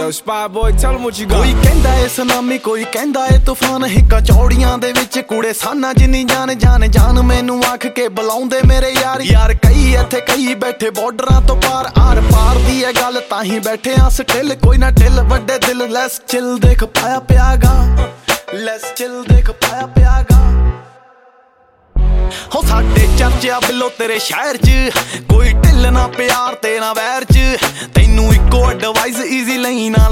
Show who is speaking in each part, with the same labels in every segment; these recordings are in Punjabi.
Speaker 1: Yo, Spy Boy, tell them what you got.
Speaker 2: ਕੋਈ ਕਹਿੰਦਾ ਏ ਸੁਨਾਮੀ, ਕੋਈ ਕਹਿੰਦਾ ਏ ਤੂਫਾਨ, ਹਿੱਕਾਂ ਚੌੜੀਆਂ ਦੇ ਵਿੱਚ ਕੂੜੇ ਸਾਨਾ ਜਿੰਨੀ ਜਾਨ ਜਾਨ ਜਾਨ ਮੈਨੂੰ ਆਖ ਕੇ ਬੁਲਾਉਂਦੇ ਮੇਰੇ ਯਾਰ ਯਾਰ ਕਈ ਇੱਥੇ ਕਈ ਬੈਠੇ ਬਾਰਡਰਾਂ ਤੋਂ ਪਾਰ ਆਰ ਪਾਰ ਦੀ ਇਹ ਗੱਲ ਤਾਂ ਹੀ ਬੈਠੇ ਆ ਸਟਿਲ ਕੋਈ ਨਾ ਢਿੱਲ ਵੱਡੇ ਦਿਲ ਲੈਸ ਚਿਲ ਦੇਖ ਪਾਇਆ ਪਿਆਗਾ ਲੈਸ ਚਿਲ ਦੇਖ ਪਾਇਆ ਪਿਆਗਾ ਹੋ ਸਾਡੇ ਚਰਚਾ ਬਿੱਲੋ ਤੇਰੇ ਸ਼ਹਿਰ 'ਚ ਕੋਈ ਢਿੱਲ ਨਾ ਪਿਆਰ ਤੇ ਨਾ ਵੈਰ 'ਚ ਤੈਨੂੰ ਇੱਕੋ ਐਡਵਾਈਸ ਈਜ਼ੀ ਲਈ ਨਾ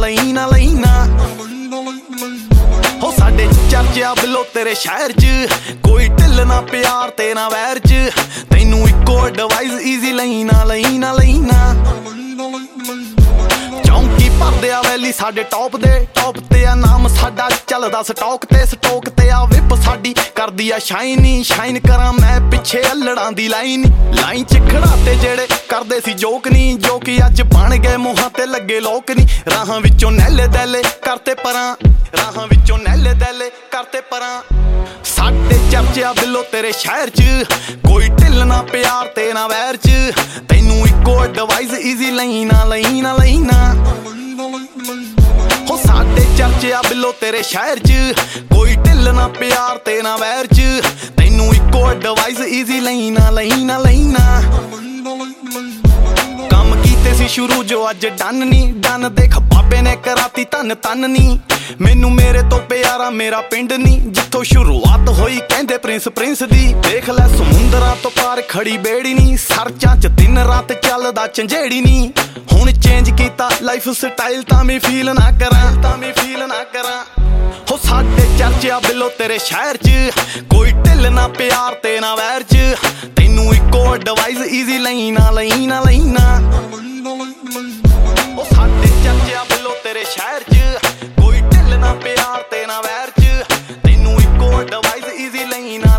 Speaker 2: ਹੋ ਸਾਡੇ ਚਰਚਾ ਬਿੱਲੋ ਤੇਰੇ ਸ਼ਹਿਰ 'ਚ ਕੋਈ ਢਿੱਲ ਨਾ ਪਿਆਰ ਤੇ ਨਾ ਵੈਰ 'ਚ ਤੈਨੂੰ ਇੱਕੋ ਐਡਵਾਈਸ ਈਜ਼ੀ ਲਈ ਨਾ ਚੌਂਕੀ ਭਰਦੇ ਆ ਵੈਲੀ ਸਾਡੇ ਟੌਪ ਤੇ ਆ ਨਾਮ ਸਾਡਾ ਚੱਲਦਾ ਸਟੋਕ ਤੇ ਆ ਵਿਪ ਸਾਡੀ ਕਰਦੀ ਆ ਸ਼ਾਈਨ ਕਰਾਂ ਮੈਂ ਪਿੱਛੇ ਅਲੜਾਂ ਦੀ ਲਾਈਨ 'ਚ ਖੜਾਤੇ ਜਿਹੜੇ ਕਰਦੇ ਸੀ ਜੋਕ ਨੀ ਜੋ ਕਿ ਅੱਜ ਬਣ ਗਏ ਮੂੰਹਾਂ ਤੇ ਲੱਗੇ ਲੋਕ ਨੀ ਰਾਹਾਂ ਵਿੱਚੋਂ ਨਹਿਲੇ ਦੈਲੇ ਕਰਤੇ ਪਰਾਂ ਸਾਡੇ ਚਰਚਾ ਬਿੱਲੋ ਤੇਰੇ ਸ਼ਹਿਰ 'ਚ ਕੋਈ ਢਿੱਲ ਨਾ ਪਿਆਰ ਤੇ ਨਾ ਵੈਰ 'ਚ ਤੈਨੂੰ ਇੱਕੋ ਐਡਵਾਈਸ ਈਜ਼ੀ ਲਈ ਨਾ ਹੋ ਸਾਡੇ ਚਰਚਾ ਬਿੱਲੋ ਤੇਰੇ ਸ਼ਹਿਰ 'ਚ ਕੋਈ ਢਿੱਲ ਨਾ ਪਿਆਰ ਤੇ ਨਾ ਵੈਰ 'ਚ ਤੈਨੂੰ ਇੱਕੋ ਐਡਵਾਈਸ ਈਜ਼ੀ ਲਈ ਨਾ ਕੰਮ ਕੀਤੇ ਸੀ ਸ਼ੁਰੂ ਜੋ ਅੱਜ ਡਨ ਦੇਖ ਬਾਬੇ ਨੇ ਕਰਾਤੀ ਧੰਨ ਨੀ ਮੈਨੂੰ ਮੇਰੇ ਤੋਂ ਪਿਆਰਾ ਮੇਰਾ ਪਿੰਡ ਨੀ ਜਿੱਥੋਂ ਸ਼ੁਰੂਆਤ ਹੋਈ ਕਹਿੰਦੇ ਪ੍ਰਿੰਸ ਦੀ ਦੇਖ ਲੈ ਸਮੁੰਦਰਾਂ ਤੋਂ ਪਾਰ ਖੜੀ ਬੇੜੀ ਨੀ ਸਰਚਾਂ 'ਚ ਦਿਨ ਰਾਤ ਚੱਲਦਾ ਝੰਜੇੜੀ ਨੀ ਹੁਣ ਚੇਂਜ ਕੀਤਾ ਲਾਈਫ ਸਟਾਈਲ ਤਾਂ ਮੈਂ ਫੀਲ ਨਾ ਕਰਾਂ ਹੋ ਸਾਡੇ ਚਰਚਾ ਬਿੱਲੋ ਤੇਰੇ ਸ਼ਹਿਰ 'ਚ ਕੋਈ ਢਿੱਲ ਨਾ ਪਿਆਰ ਤੇ ਨਾ ਵੈਰ 'ਚ ਤੈਨੂੰ ਇੱਕੋ ਐਡਵਾਈਸ ਈਜ਼ੀ ਲਈ ਨਾ ਉਹ ਸਾਡੇ ਚਰਚਾ ਬਿੱਲੋ ਤੇਰੇ ਸ਼ਹਿਰ 'ਚ ਕੋਈ ਢਿੱਲ ਨਾ ਪਿਆਰ ਤੇ ਨਾ ਵੈਰ 'ਚ ਤੈਨੂੰ ਇੱਕੋ ਐਡਵਾਈਸ ਈਜ਼ੀ ਲਈ ਨਾ